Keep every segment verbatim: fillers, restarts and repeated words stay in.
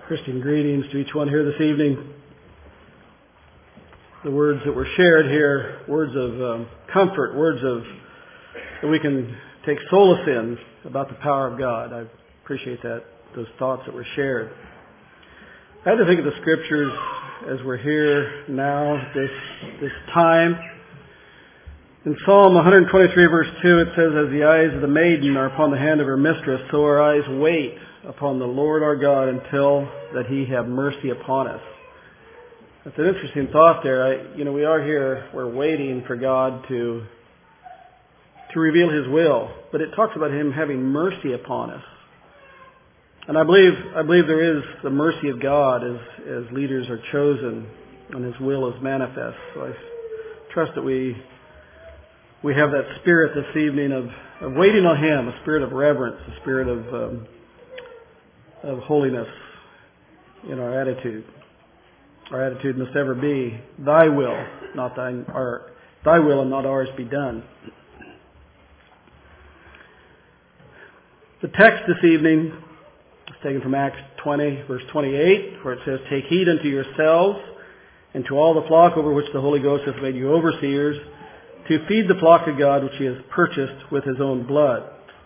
Christian greetings to each one here this evening. The words that were shared here, words of um, comfort, words of that we can take solace in about the power of God. I appreciate that, those thoughts that were shared. I had to think of the scriptures as we're here now, this this time. In Psalm one twenty-three verse two it says, "As the eyes of the maiden are upon the hand of her mistress, so our eyes wait upon the Lord our God until that He have mercy upon us." That's an interesting thought there. I, you know, we are here, we're waiting for God to to reveal His will, but it talks about Him having mercy upon us. And I believe I believe there is the mercy of God as as leaders are chosen and His will is manifest. So I trust that we we have that spirit this evening of, of waiting on Him, a spirit of reverence, a spirit of um, of holiness in our attitude. Our attitude must ever be, Thy will, not thine, or Thy will and not ours be done. The text this evening is taken from Acts twenty, verse twenty-eight, where it says, "Take heed unto yourselves and to all the flock over which the Holy Ghost hath made you overseers, to feed the flock of God which He has purchased with His own blood."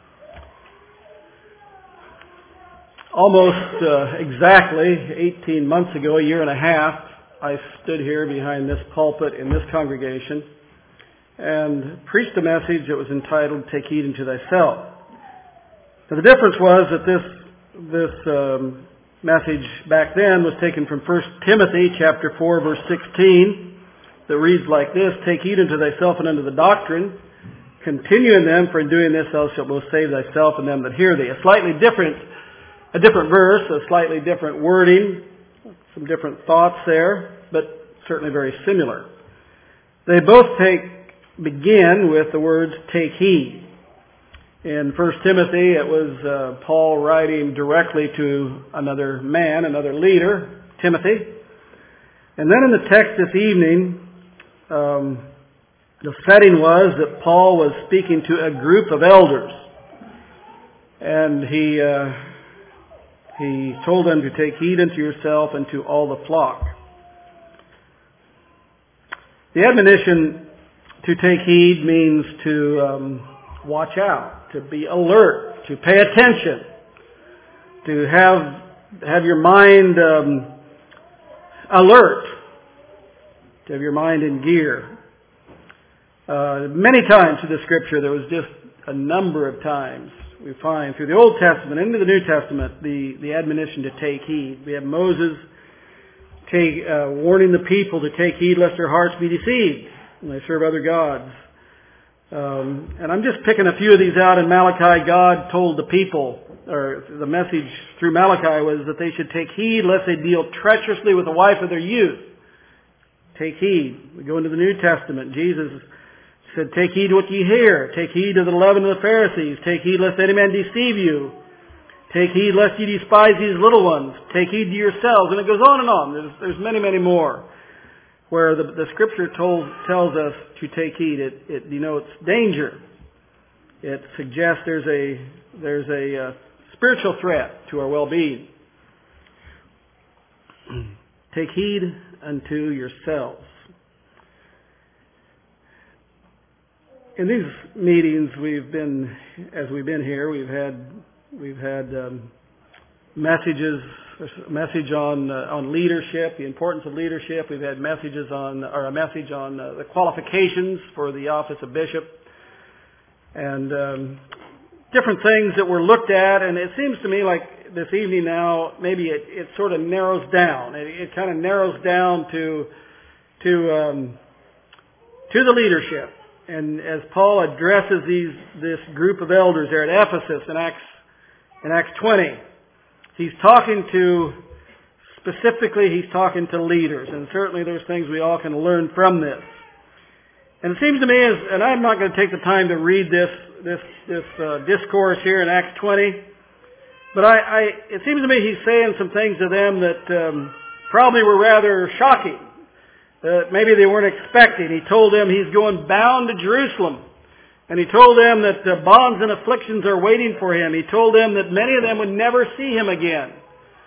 Almost uh, exactly eighteen months ago, a year and a half, I stood here behind this pulpit in this congregation and preached a message that was entitled, "Take Heed Unto Thyself." Now, the difference was that this this um, message back then was taken from First Timothy chapter four, verse sixteen, that reads like this: "Take heed unto thyself and unto the doctrine. Continue in them, for in doing this thou shalt both save thyself and them that hear thee." A slightly different A different verse, a slightly different wording, some different thoughts there, but certainly very similar. They both take begin with the words, "take heed." In First Timothy, it was uh, Paul writing directly to another man, another leader, Timothy. And then in the text this evening, um, the setting was that Paul was speaking to a group of elders. And he... Uh, He told them to take heed unto yourself and to all the flock. The admonition to take heed means to um, watch out, to be alert, to pay attention, to have have your mind um, alert, to have your mind in gear. Uh, many times in the Scripture, there was just a number of times we find through the Old Testament and into the New Testament the, the admonition to take heed. We have Moses take, uh, warning the people to take heed lest their hearts be deceived when they serve other gods. Um, and I'm just picking a few of these out. In Malachi, God told the people, or the message through Malachi was that they should take heed lest they deal treacherously with the wife of their youth. Take heed. We go into the New Testament. Jesus said, "Take heed what ye hear. Take heed of the leaven of the Pharisees. Take heed lest any man deceive you. Take heed lest ye despise these little ones. Take heed to yourselves." And it goes on and on. There's, there's many, many more where the, the Scripture told, tells us to take heed. It, it denotes danger. It suggests there's a there's a uh, spiritual threat to our well-being. Take heed unto yourselves. In these meetings, we've been, as we've been here, we've had we've had um, messages, a message on uh, on leadership, the importance of leadership. We've had messages on, or a message on uh, the qualifications for the office of bishop, and um, different things that were looked at. And it seems to me like this evening now, maybe it, it sort of narrows down. It, it kind of narrows down to to um, to the leadership. And as Paul addresses these this group of elders there at Ephesus in Acts in Acts twenty, he's talking to, specifically he's talking to leaders. And certainly there's things we all can learn from this. And it seems to me, as, and I'm not going to take the time to read this this this uh, discourse here in Acts twenty, but I, I it seems to me he's saying some things to them that um, probably were rather shocking. Uh, maybe they weren't expecting. He told them he's going bound to Jerusalem. And he told them that uh, bonds and afflictions are waiting for him. He told them that many of them would never see him again.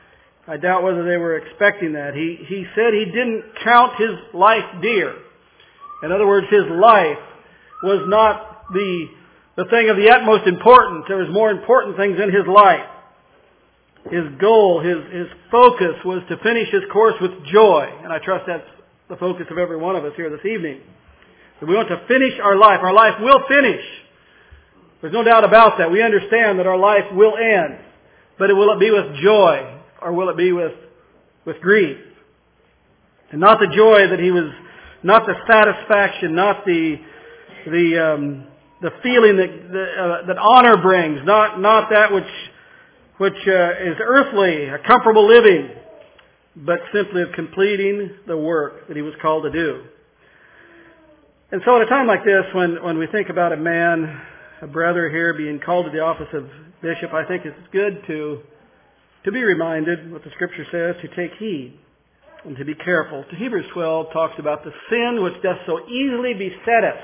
I doubt whether they were expecting that. He, he said he didn't count his life dear. In other words, his life was not the, the thing of the utmost importance. There was more important things in his life. His goal, his, his focus was to finish his course with joy. And I trust that's the focus of every one of us here this evening. That we want to finish our life. Our life will finish. There's no doubt about that. We understand that our life will end. But will it be with joy? Or will it be with, with grief? And not the joy that he was, not the satisfaction, not the, the, um, the feeling that, the, uh, that honor brings, not, not that which, which uh, is earthly, a comfortable living, but simply of completing the work that he was called to do. And so at a time like this, when, when we think about a man, a brother here being called to the office of bishop, I think it's good to to be reminded what the Scripture says, to take heed and to be careful. To Hebrews twelve talks about the sin which doth so easily beset us.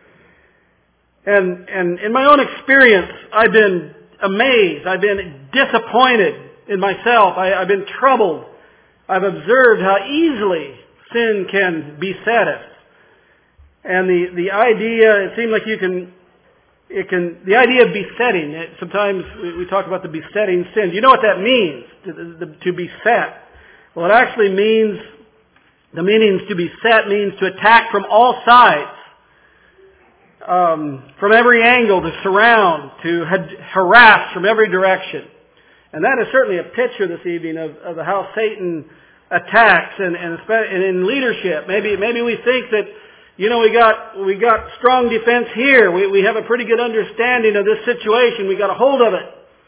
And, and in my own experience, I've been amazed. I've been disappointed in myself. I, I've been troubled. I've observed how easily sin can beset us. And the, the idea, it seems like you can It can, the idea of besetting, it, sometimes we, we talk about the besetting sin. Do you know what that means, to, to, to beset? Well, it actually means, the meanings to beset means to attack from all sides, um, from every angle, to surround, to harass from every direction. And that is certainly a picture this evening of, of how Satan attacks, and, and, and in leadership. Maybe, maybe we think that, you know, we got, we got strong defense here. We, we have a pretty good understanding of this situation. We got a hold of it.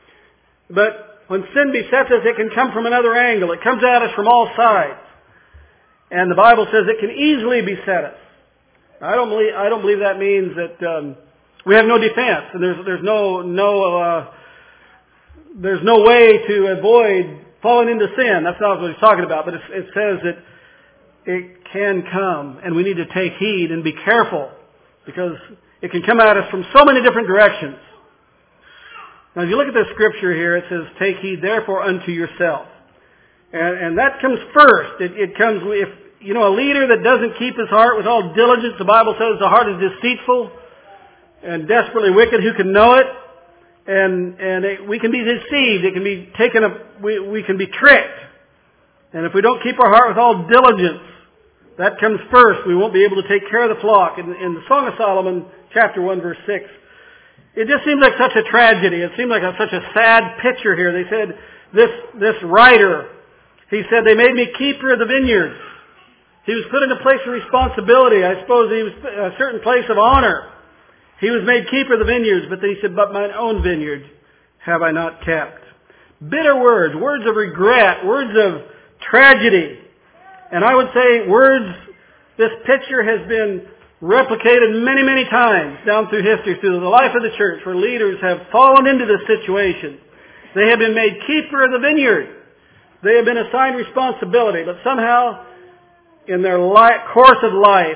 But when sin besets us, it can come from another angle. It comes at us from all sides. And the Bible says it can easily beset us. I don't believe, I don't believe that means that, um, we have no defense and there's, there's no, no, uh, there's no way to avoid falling into sin. That's not what he's talking about, but it, it says that it can come, and we need to take heed and be careful, because it can come at us from so many different directions. Now, if you look at the Scripture here, it says, "Take heed therefore unto yourself," and, and that comes first. It, it comes if you know a leader that doesn't keep his heart with all diligence. The Bible says the heart is deceitful and desperately wicked. Who can know it? And and it, we can be deceived. It can be taken. A, we we can be tricked. And if we don't keep our heart with all diligence, that comes first. We won't be able to take care of the flock. In, in the Song of Solomon, chapter one, verse six, it just seems like such a tragedy. It seemed like a, such a sad picture here. They said, this, this writer, he said, they made me keeper of the vineyards. He was put in a place of responsibility. I suppose he was a certain place of honor. He was made keeper of the vineyards, but then he said, but mine own vineyard have I not kept. Bitter words, words of regret, words of tragedy. And I would say words, this picture has been replicated many, many times down through history, through the life of the church, where leaders have fallen into this situation. They have been made keeper of the vineyard. They have been assigned responsibility, but somehow in their life, course of life,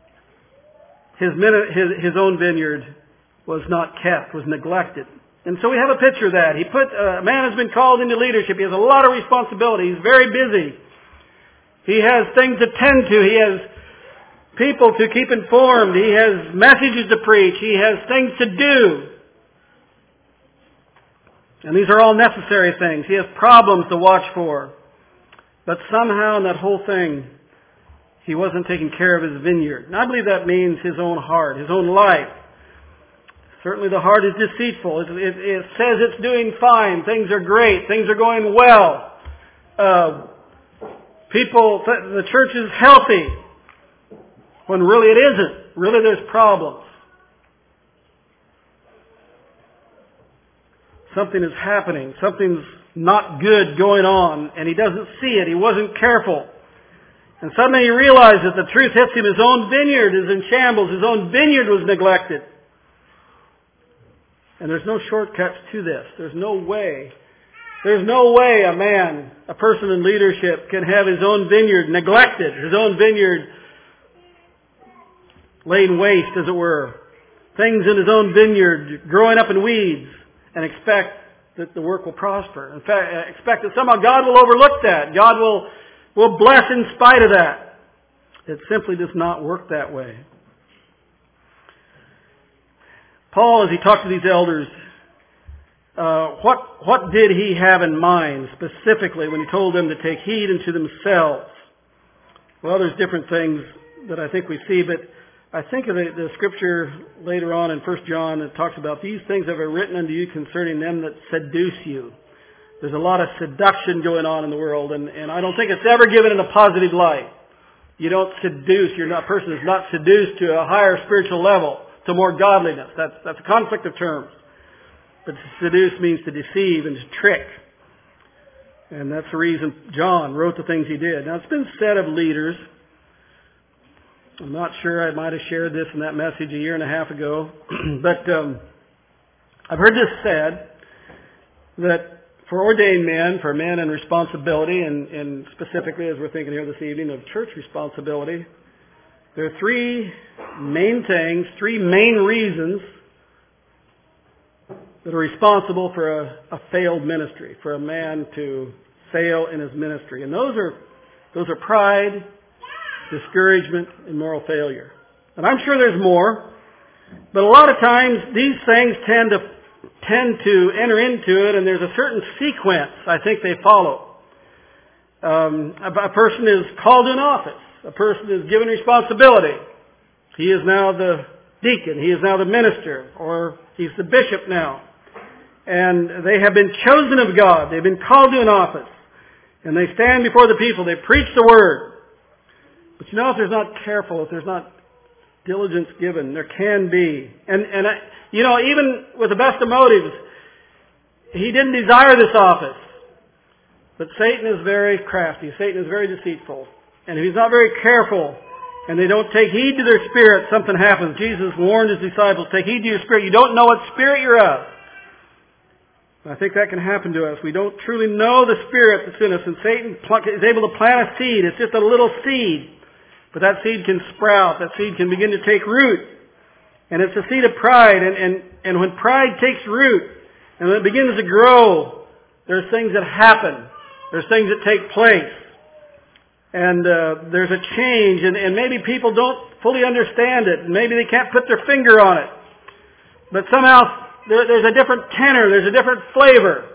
his, his, his own vineyard was not kept, was neglected. And so we have a picture of that. He put, uh, a man has been called into leadership. He has a lot of responsibility. He's very busy. He has things to tend to. He has people to keep informed. He has messages to preach. He has things to do. And these are all necessary things. He has problems to watch for. But somehow in that whole thing, he wasn't taking care of his vineyard. And I believe that means his own heart, his own life. Certainly the heart is deceitful. It, it, it says it's doing fine. Things are great. Things are going well. Uh, people, the church is healthy. When really it isn't. Really there's problems. Something is happening. Something's not good going on. And he doesn't see it. He wasn't careful. And suddenly he realizes that the truth hits him. His own vineyard is in shambles. His own vineyard was neglected. And there's no shortcuts to this. There's no way. There's no way a man, a person in leadership, can have his own vineyard neglected, his own vineyard laid waste, as it were. Things in his own vineyard growing up in weeds, and expect that the work will prosper. In fact, expect that somehow God will overlook that. God will, will bless in spite of that. It simply does not work that way. Paul, as he talked to these elders, uh, what, what did he have in mind specifically when he told them to take heed unto themselves? Well, there's different things that I think we see, but I think of the, the scripture later on in First John that talks about these things have I written unto you concerning them that seduce you. There's a lot of seduction going on in the world, and, and I don't think it's ever given in a positive light. You don't seduce. You're not, a person is not seduced to a higher spiritual level, to more godliness. That's, that's a conflict of terms. But to seduce means to deceive and to trick. And that's the reason John wrote the things he did. Now, it's been said of leaders, I'm not sure, I might have shared this in that message a year and a half ago, but um, I've heard this said, that for ordained men, for men in responsibility, and, and specifically as we're thinking here this evening of church responsibility, there are three main things, three main reasons that are responsible for a, a failed ministry, for a man to fail in his ministry. And those are those are pride, discouragement, and moral failure. And I'm sure there's more, but a lot of times these things tend to tend to enter into it, and there's a certain sequence I think they follow. Um, a, a person is called in office. A person is given responsibility. He is now the deacon. He is now the minister, or he's the bishop now. And they have been chosen of God. They've been called to an office. And they stand before the people. They preach the word. But you know, if there's not careful, if there's not diligence given, there can be. And, and I, you know, even with the best of motives, he didn't desire this office. But Satan is very crafty. Satan is very deceitful. And if he's not very careful, and they don't take heed to their spirit, something happens. Jesus warned his disciples, take heed to your spirit. You don't know what spirit you're of. I think that can happen to us. We don't truly know the spirit that's in us, and Satan is able to plant a seed. It's just a little seed. But that seed can sprout. That seed can begin to take root. And it's a seed of pride. And, and, and when pride takes root, and when it begins to grow, there's things that happen. There's things that take place. And uh, there's a change, and, and maybe people don't fully understand it. Maybe they can't put their finger on it. But somehow there, there's a different tenor, there's a different flavor.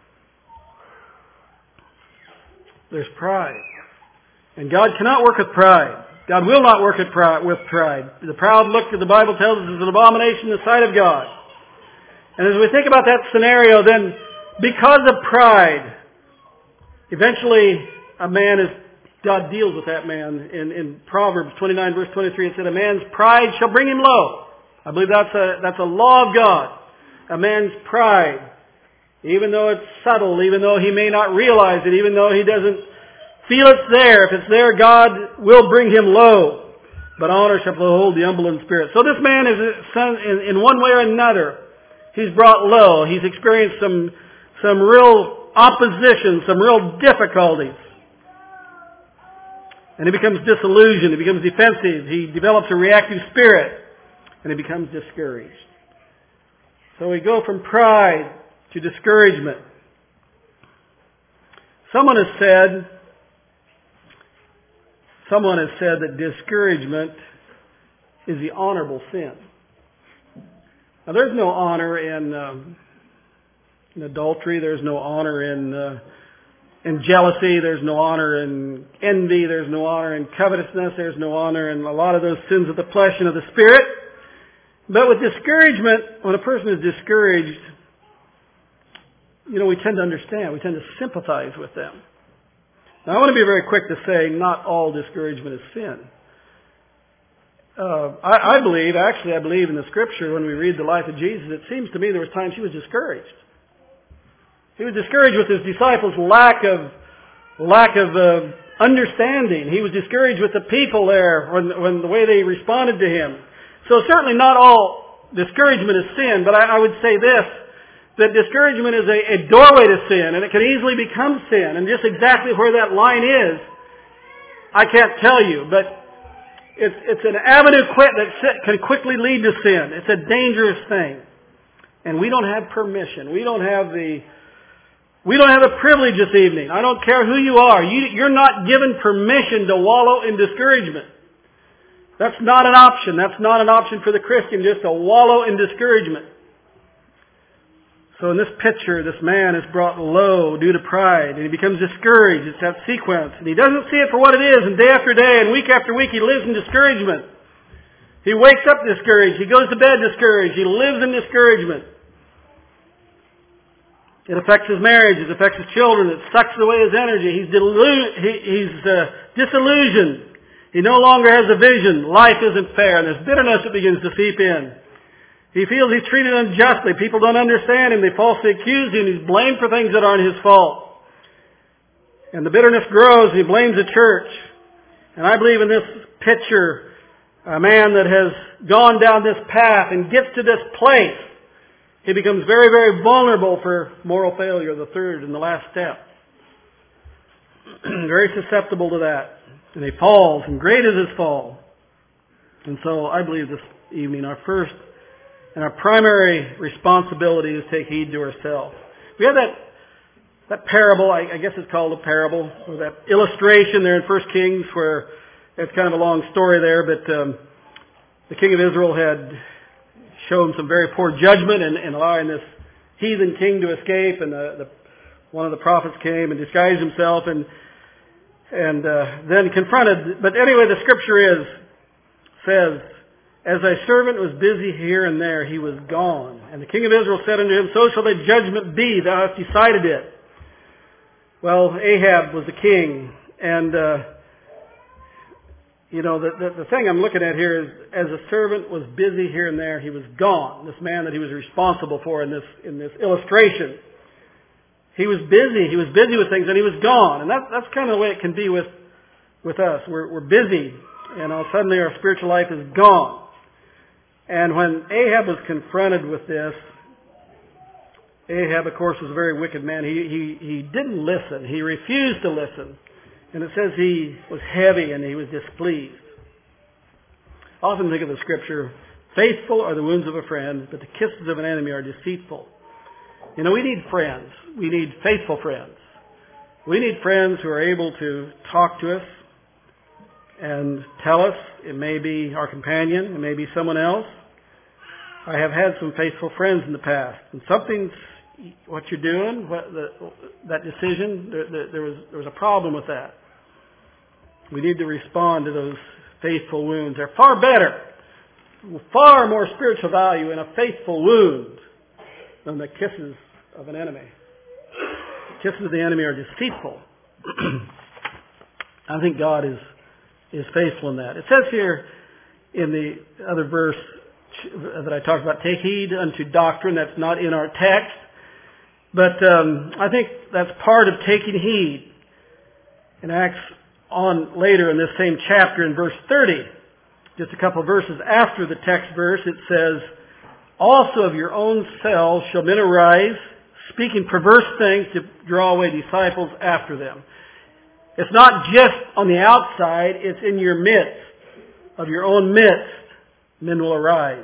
There's pride. And God cannot work with pride. God will not work with pride. The proud look that the Bible tells us is an abomination in the sight of God. And as we think about that scenario, then because of pride, eventually a man is God deals with that man. In, in Proverbs twenty-nine verse twenty-three, it said, a man's pride shall bring him low. I believe that's a, that's a law of God. A man's pride, even though it's subtle, even though he may not realize it, even though he doesn't feel it's there, if it's there, God will bring him low. But honor shall behold the humble in spirit. So this man is, in, in one way or another, he's brought low. He's experienced some, some real opposition, some real difficulties. And he becomes disillusioned, he becomes defensive, he develops a reactive spirit, and he becomes discouraged. So we go from pride to discouragement. Someone has said, someone has said that discouragement is the honorable sin. Now there's no honor in, um, in adultery, there's no honor in... Uh, In jealousy, there's no honor in envy, there's no honor in covetousness, there's no honor in a lot of those sins of the flesh and of the spirit. But with discouragement, when a person is discouraged, you know, we tend to understand, we tend to sympathize with them. Now I want to be very quick to say not all discouragement is sin. Uh, I, I believe, actually I believe in the Scripture when we read the life of Jesus, it seems to me there was times he was discouraged. He was discouraged with his disciples' lack of lack of uh, understanding. He was discouraged with the people there when, when the way they responded to him. So certainly not all discouragement is sin, but I, I would say this, that discouragement is a, a doorway to sin, and it can easily become sin. And just exactly where that line is, I can't tell you, but it's, it's an avenue that can quickly lead to sin. It's a dangerous thing. And we don't have permission. We don't have the we don't have the privilege this evening. I don't care who you are. You, you're not given permission to wallow in discouragement. That's not an option. That's not an option for the Christian, just to wallow in discouragement. So in this picture, this man is brought low due to pride, and he becomes discouraged. It's that sequence. And he doesn't see it for what it is, and day after day and week after week he lives in discouragement. He wakes up discouraged. He goes to bed discouraged. He lives in discouragement. It affects his marriage. It affects his children. It sucks away his energy. He's, delu- he, he's uh, disillusioned. He no longer has a vision. Life isn't fair, and there's bitterness that begins to seep in. He feels he's treated unjustly. People don't understand him. They falsely accuse him. He's blamed for things that aren't his fault. And the bitterness grows. He blames the church. And I believe in this picture, a man that has gone down this path and gets to this place, he becomes very, very vulnerable for moral failure, the third and the last step. Very susceptible to that. And he falls, and great is his fall. And so I believe this evening our first and our primary responsibility is to take heed to ourselves. We have that that parable, I, I guess it's called a parable, or that illustration there in First Kings, where it's kind of a long story there, but um, the king of Israel had shown some very poor judgment in, in allowing this heathen king to escape, and the, the, one of the prophets came and disguised himself and and uh, then confronted. But anyway, the scripture is says, as thy servant was busy here and there, he was gone. And the king of Israel said unto him, so shall thy judgment be, thou hast decided it. Well, Ahab was the king, and uh, you know, the, the, the thing I'm looking at here is, as a servant was busy here and there, he was gone. This man that he was responsible for in this in this illustration, he was busy. He was busy with things, and he was gone. And that, that's kind of the way it can be with with us. We're, we're busy, and all suddenly our spiritual life is gone. And when Ahab was confronted with this, Ahab, of course, was a very wicked man. He he he didn't listen. He refused to listen. And it says he was heavy and he was displeased. I often think of the scripture, faithful are the wounds of a friend, but the kisses of an enemy are deceitful. You know, we need friends. We need faithful friends. We need friends who are able to talk to us and tell us. It may be our companion. It may be someone else. I have had some faithful friends in the past. And something's, what you're doing, what the, that decision, there, there, there was there was a problem with that. We need to respond to those faithful wounds. They're far better, far more spiritual value in a faithful wound than the kisses of an enemy. The kisses of the enemy are deceitful. I think God is is faithful in that. It says here in the other verse that I talked about, take heed unto doctrine. That's not in our text. But um, I think that's part of taking heed. In Acts on later in this same chapter in verse thirty, just a couple of verses after the text verse, it says, also of your own selves shall men arise, speaking perverse things to draw away disciples after them. It's not just on the outside, it's in your midst. Of your own midst, men will arise.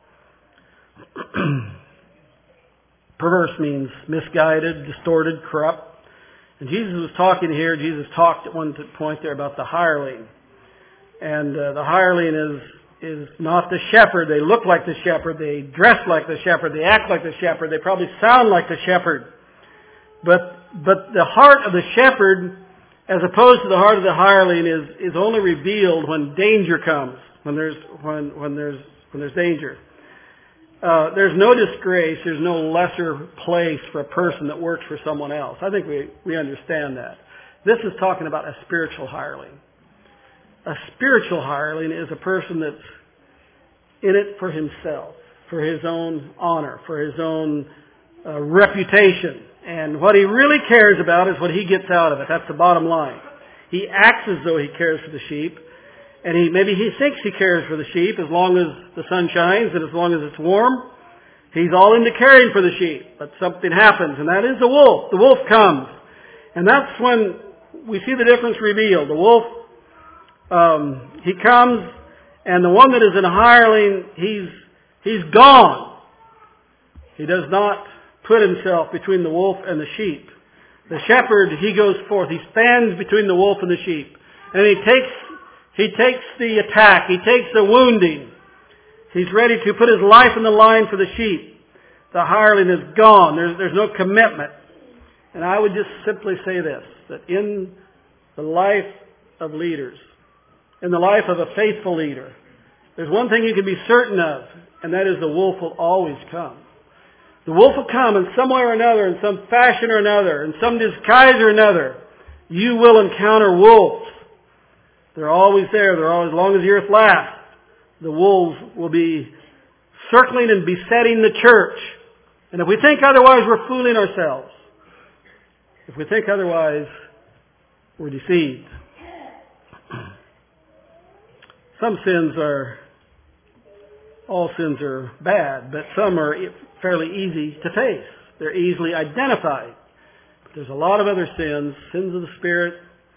Perverse means misguided, distorted, corrupt. And Jesus was talking here, Jesus talked at one point there about the hireling. And uh, the hireling is is not the shepherd. They look like the shepherd. They dress like the shepherd. They act like the shepherd. They probably sound like the shepherd. But but the heart of the shepherd, as opposed to the heart of the hireling, is is only revealed when danger comes. When there's when when there's when there's danger. Uh, there's no disgrace, there's no lesser place for a person that works for someone else. I think we, we understand that. This is talking about a spiritual hireling. A spiritual hireling is a person that's in it for himself, for his own honor, for his own uh, reputation. And what he really cares about is what he gets out of it. That's the bottom line. He acts as though he cares for the sheep. And he maybe he thinks he cares for the sheep as long as the sun shines and as long as it's warm. He's all into caring for the sheep. But something happens, and that is the wolf. The wolf comes. And that's when we see the difference revealed. The wolf, um, he comes, and the one that is in a hireling, he's he's gone. He does not put himself between the wolf and the sheep. The shepherd, he goes forth. He stands between the wolf and the sheep. And he takes, he takes the attack. He takes the wounding. He's ready to put his life in the line for the sheep. The hireling is gone. There's, there's no commitment. And I would just simply say this, that in the life of leaders, in the life of a faithful leader, there's one thing you can be certain of, and that is the wolf will always come. The wolf will come in some way or another, in some fashion or another, in some disguise or another. You will encounter wolves. They're always there. They're always, as long as the earth lasts, the wolves will be circling and besetting the church. And if we think otherwise, we're fooling ourselves. If we think otherwise, we're deceived. Some sins are, all sins are bad, but some are fairly easy to face. They're easily identified. But there's a lot of other sins, sins of the Spirit,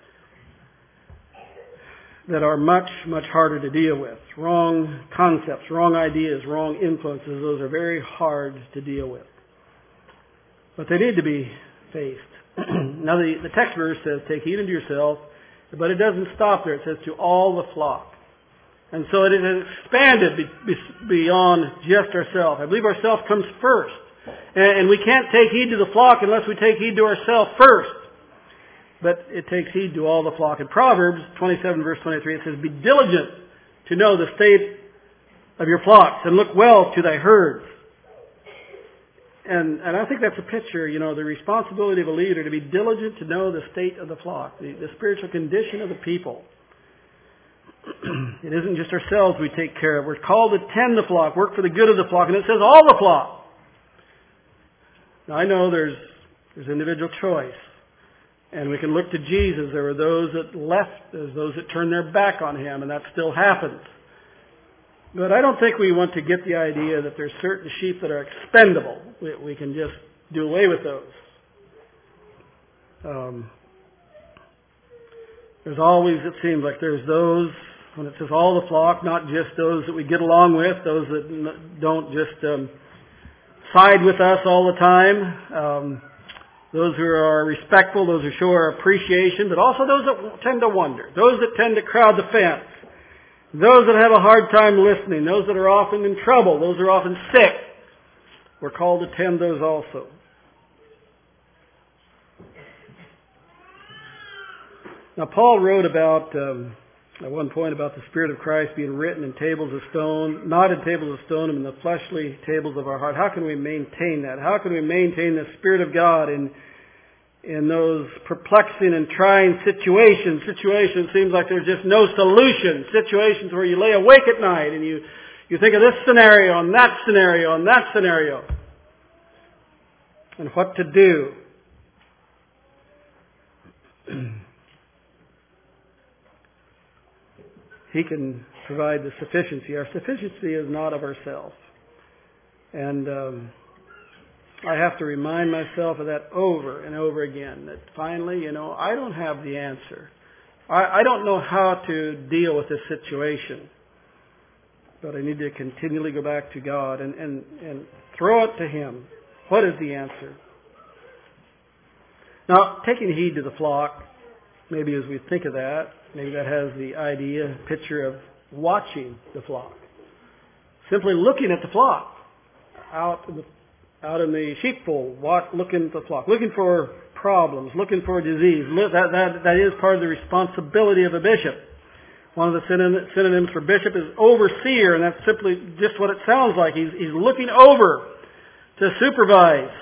that are much, much harder to deal with. Wrong concepts, wrong ideas, wrong influences, those are very hard to deal with. But they need to be faced. Now the, the text verse says, take heed unto yourself, but it doesn't stop there. It says, to all the flock. And so it has expanded be, be, beyond just ourselves. I believe ourself comes first. And, and we can't take heed to the flock unless we take heed to ourselves first. But it takes heed to all the flock. In Proverbs twenty-seven verse twenty-three it says, be diligent to know the state of your flocks and look well to thy herds. And, and I think that's a picture, you know, the responsibility of a leader to be diligent to know the state of the flock, the, the spiritual condition of the people. It isn't just ourselves we take care of. We're called to tend the flock, work for the good of the flock, and it says all the flock. Now I know there's there's individual choice. And we can look to Jesus. There were those that left, there's those that turned their back on Him, and that still happens. But I don't think we want to get the idea that there's certain sheep that are expendable. We, we can just do away with those. Um, there's always, it seems like there's those, when it says all the flock, not just those that we get along with, those that don't just um, side with us all the time. Um, Those who are respectful, those who show our appreciation, but also those that tend to wonder, those that tend to crowd the fence, those that have a hard time listening, those that are often in trouble, those that are often sick. We're called to tend those also. Now Paul wrote about, um, at one point, about the Spirit of Christ being written in tables of stone, not in tables of stone, but in the fleshly tables of our heart. How can we maintain that? How can we maintain the Spirit of God in in those perplexing and trying situations? Situations seems like there's just no solution. Situations where you lay awake at night and you, you think of this scenario and that scenario and that scenario. And what to do. He can provide the sufficiency. Our sufficiency is not of ourselves. And um, I have to remind myself of that over and over again. That finally, you know, I don't have the answer. I, I don't know how to deal with this situation. But I need to continually go back to God and, and, and throw it to Him. What is the answer? Now, taking heed to the flock, maybe as we think of that, maybe that has the idea, picture of watching the flock. Simply looking at the flock. Out in the, out in the sheepfold, looking at the flock. Looking for problems, looking for disease. That, that, that is part of the responsibility of a bishop. One of the synonyms for bishop is overseer, and that's simply just what it sounds like. He's, he's looking over to supervise.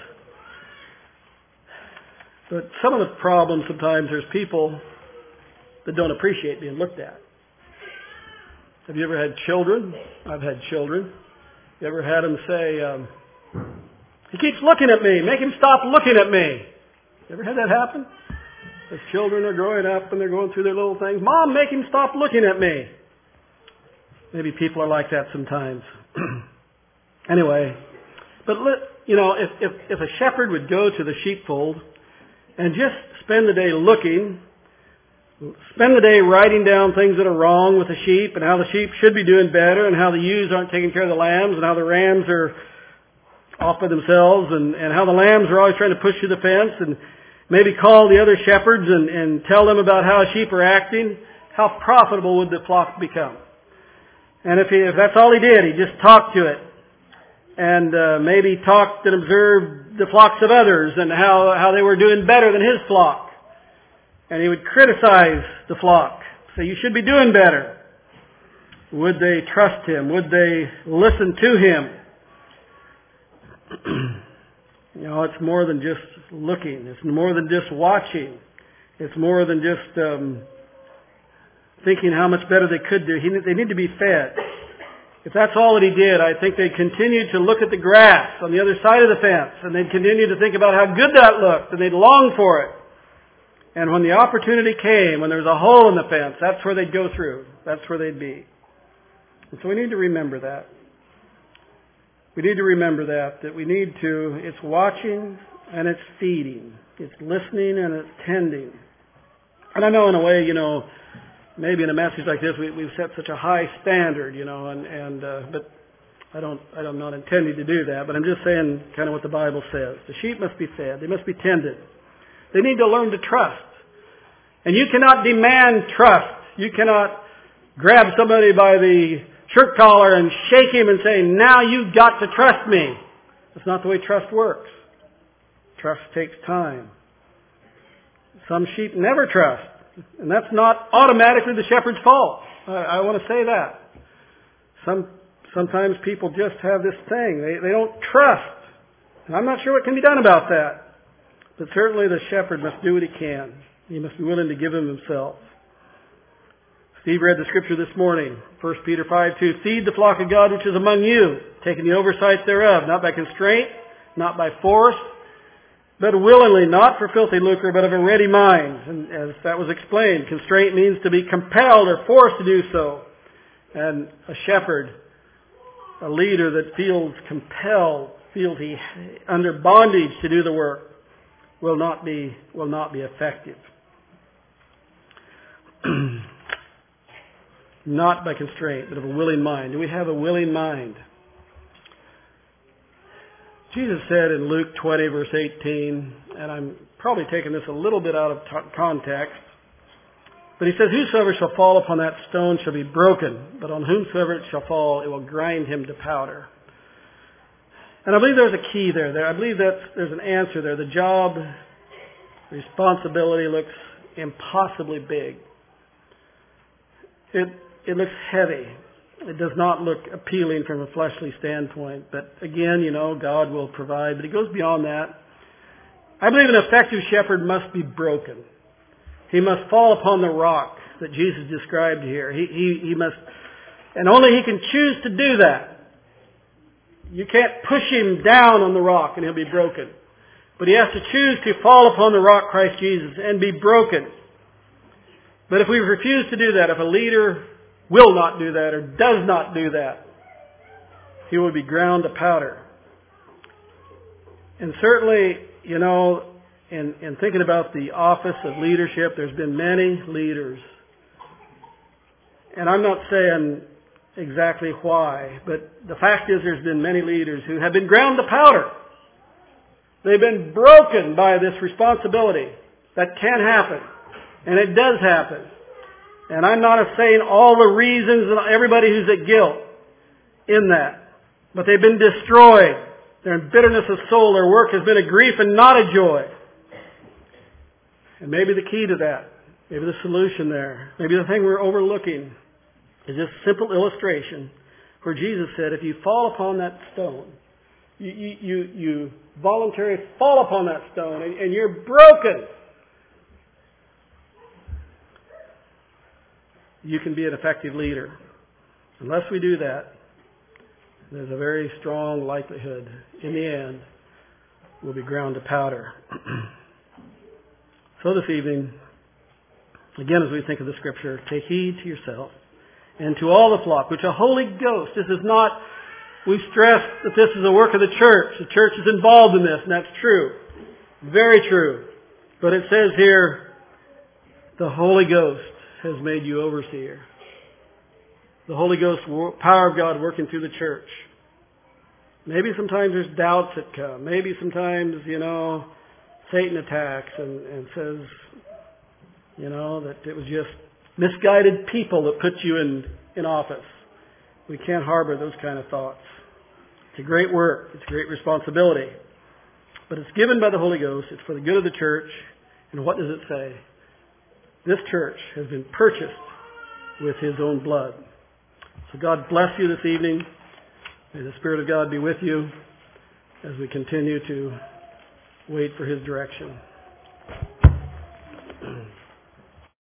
But some of the problems sometimes, there's people that don't appreciate being looked at. Have you ever had children? I've had children. You ever had them say, um, he keeps looking at me, make him stop looking at me. You ever had that happen? As children are growing up and they're going through their little things, Mom, make him stop looking at me. Maybe people are like that sometimes. Anyway, but you know, if, if, if a shepherd would go to the sheepfold and just spend the day looking, spend the day writing down things that are wrong with the sheep and how the sheep should be doing better and how the ewes aren't taking care of the lambs and how the rams are off by themselves, and, and how the lambs were always trying to push through the fence, and maybe call the other shepherds and, and tell them about how sheep are acting, how profitable would the flock become? And if he, if that's all he did, he just talked to it, and uh, maybe talked and observed the flocks of others and how, how they were doing better than his flock. And he would criticize the flock, say, you should be doing better. Would they trust him? Would they listen to him? You know, it's more than just looking. It's more than just watching. It's more than just um, thinking how much better they could do. He, they need to be fed. If that's all that he did, I think they'd continue to look at the grass on the other side of the fence, and they'd continue to think about how good that looked, and they'd long for it. And when the opportunity came, when there was a hole in the fence, that's where they'd go through. That's where they'd be. And so we need to remember that. We need to remember that, that we need to, it's watching and it's feeding. It's listening and it's tending. And I know in a way, you know, maybe in a message like this, we, we've set such a high standard, you know, and, and uh, but I don't, I'm not intending to do that, but I'm just saying kind of what the Bible says. The sheep must be fed. They must be tended. They need to learn to trust. And you cannot demand trust. You cannot grab somebody by the shirt collar and shake him and say, now you've got to trust me. That's not the way trust works. Trust takes time. Some sheep never trust. And that's not automatically the shepherd's fault. I, I want to say that. Some, sometimes people just have this thing. They, they don't trust. And I'm not sure what can be done about that. But certainly the shepherd must do what he can. He must be willing to give him himself. Steve read the scripture this morning, First Peter five two. Feed the flock of God which is among you, taking the oversight thereof, not by constraint, not by force, but willingly, not for filthy lucre, but of a ready mind. And as that was explained, constraint means to be compelled or forced to do so. And a shepherd, a leader that feels compelled, feels he under bondage to do the work, will not be will not be effective. Not by constraint, but of a willing mind. Do we have a willing mind? Jesus said in Luke twenty, verse eighteen, and I'm probably taking this a little bit out of t- context, but he says, whosoever shall fall upon that stone shall be broken, but on whomsoever it shall fall, it will grind him to powder. And I believe there's a key there. there I believe that there's an answer there. The job, responsibility looks impossibly big. It It looks heavy. It does not look appealing from a fleshly standpoint. But again, you know, God will provide. But it goes beyond that. I believe an effective shepherd must be broken. He must fall upon the rock that Jesus described here. He, he, he must, and only he can choose to do that. You can't push him down on the rock and he'll be broken. But he has to choose to fall upon the rock, Christ Jesus, and be broken. But if we refuse to do that, if a leader will not do that or does not do that, he will be ground to powder. And certainly, you know, in, in thinking about the office of leadership, there's been many leaders. And I'm not saying exactly why, but the fact is there's been many leaders who have been ground to powder. They've been broken by this responsibility. That can happen. And it does happen. And I'm not saying all the reasons and everybody who's at guilt in that. But they've been destroyed. They're in bitterness of soul. Their work has been a grief and not a joy. And maybe the key to that, maybe the solution there, maybe the thing we're overlooking is this simple illustration where Jesus said, if you fall upon that stone, you, you, you, you voluntarily fall upon that stone and, and you're broken, you can be an effective leader. Unless we do that, there's a very strong likelihood, in the end, we'll be ground to powder. So this evening, again as we think of the Scripture, take heed to yourself and to all the flock, which a Holy Ghost, this is not, we stress that this is a work of the church. The church is involved in this, and that's true. Very true. But it says here, the Holy Ghost has made you overseer. The Holy Ghost, power of God working through the church. Maybe sometimes there's doubts that come. Maybe sometimes, you know, Satan attacks and, and says, you know, that it was just misguided people that put you in, in office. We can't harbor those kind of thoughts. It's a great work. It's a great responsibility. But it's given by the Holy Ghost. It's for the good of the church. And what does it say? This church has been purchased with His own blood. So God bless you this evening. May the Spirit of God be with you as we continue to wait for His direction.